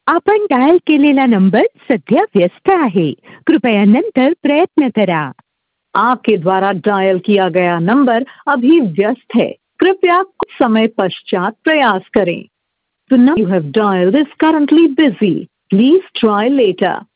आपण डायल केलेला नंबर सध्या व्यस्त आहे. कृपया नंतर प्रयत्न करा. आपके द्वारा डायल किया गया नंबर अभी व्यस्त है, कृपया कुछ समय पश्चात प्रयास करें. The number you have dialed is currently busy. Please try later.